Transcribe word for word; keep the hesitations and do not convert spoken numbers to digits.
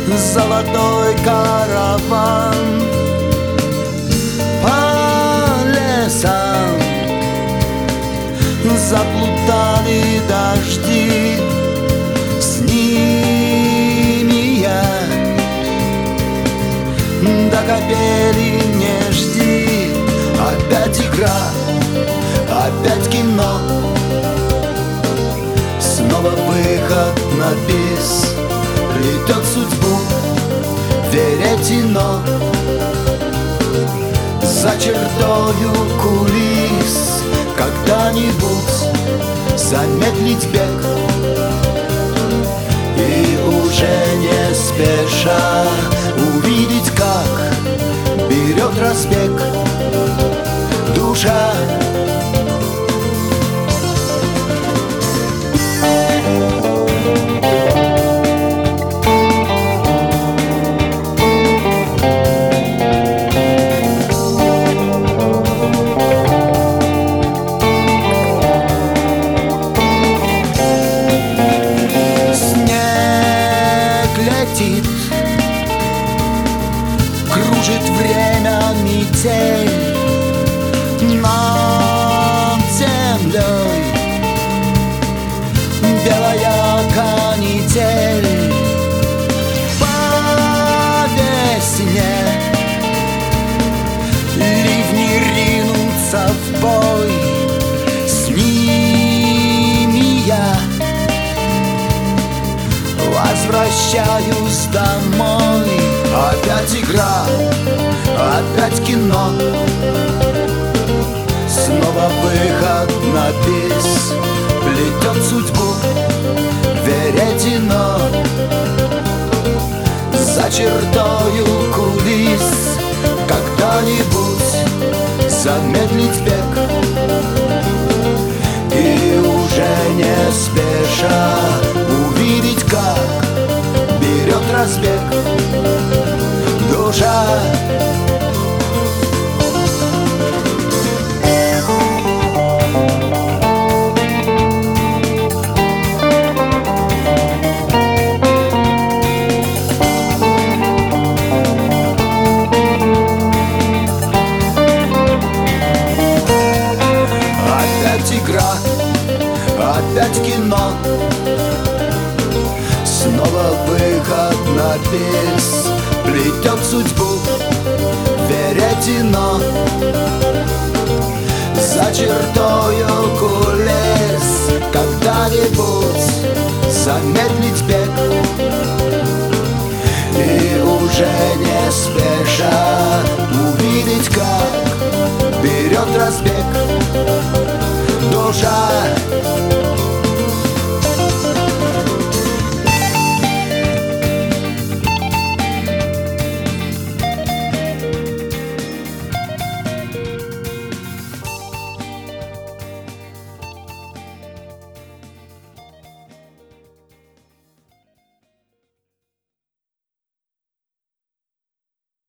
золотой караван по лесам, заплутали дожди, с ними я до капели не жди. Опять игра, опять кино, снова выход на бис. Плетет судьбу веретено за чертою кулис. Когда-нибудь замедлить бег и уже не спеша увидеть, как берет разбег душа. Кружит время метель над землей, белая канитель по весне. Ливни ринутся в бой, с ними я возвращаюсь домой. Опять игра, опять кино, снова выход на бис. Плетет судьбу веретено за чертою кулис. Когда-нибудь замедлить бег и уже не спеша увидеть, как берет разбег душа. Опять игра, опять кино, снова выход на бис. Плетет судьбу веретено за чертою кулис. Когда-нибудь замедлить бег и уже не спеша увидеть, как берет разбег душа.